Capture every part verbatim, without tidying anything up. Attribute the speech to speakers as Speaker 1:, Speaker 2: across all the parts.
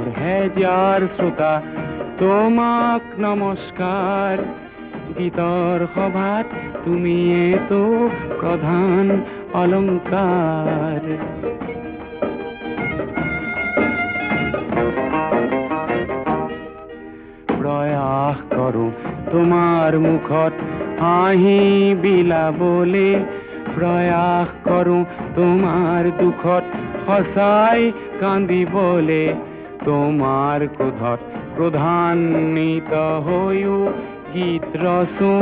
Speaker 1: দহ হেজাৰ শ্ৰোতা তোমাক নমস্কাৰ। গীতৰ সভাত তুমিয়েতো প্ৰধান অলংকাৰ। প্ৰয়াস কৰো তোমাৰ মুখত হাঁহি বিলাবলে, প্ৰয়াস কৰো তোমাৰ দুখত সঁচাই কান্দিবলে। তোমাৰ ক্ৰোধত ক্ৰোধান্বিত হৈও গীত ৰচো,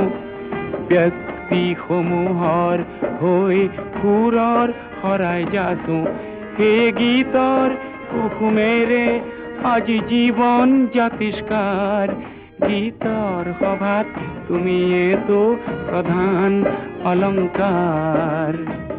Speaker 1: ব্যক্তিসমূহৰ হৈ সুৰৰ শৰাই যাচো। সেই গীতৰ কুসুমেৰে আজি জীৱন জাতিষ্কাৰ। গীতৰ সভাত তুমিয়েতো প্ৰধান অলংকাৰ।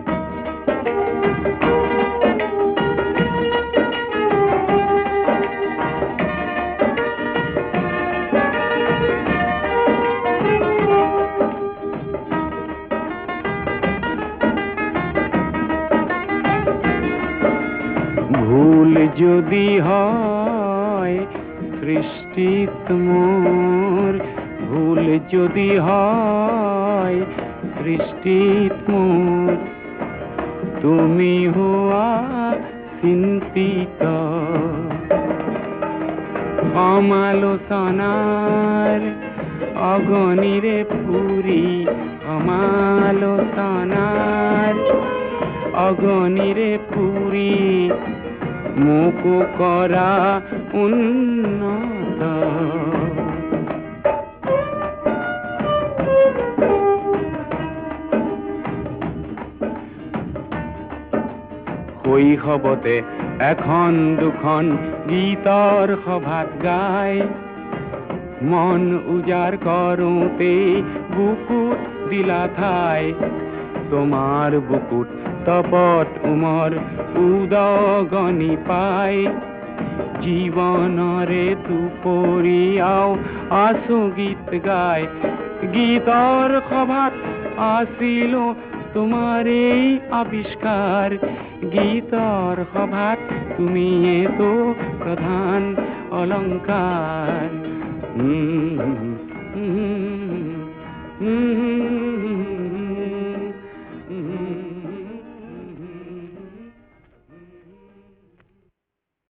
Speaker 1: ভুল যদি হয় সৃষ্টিত মোৰ, ভুল যদি হয় সৃষ্টিত মোৰ, তুমি হোৱা চিন্তিত। সমালোচনাৰ অগণিৰে পুৰি, সমালোচনাৰ অগণিৰে পুৰি, মোকো কৰা উন্নত। শৈশৱতে এখন দুখন গীতৰ সভাত গাই, মন উজাৰ কৰোঁতে বুকুত দিলা ঠাই। তোমাৰ বুকুত তপত উমৰ উদগনি পাই, জীৱনৰে দুপৰীয়াও আছো গীত গাই। গীতৰ সভাত আছিলো তোমাৰেই আৱিষ্কাৰ। গীতৰ সভাত তুমিয়েতো প্ৰধান অলংকাৰ। উম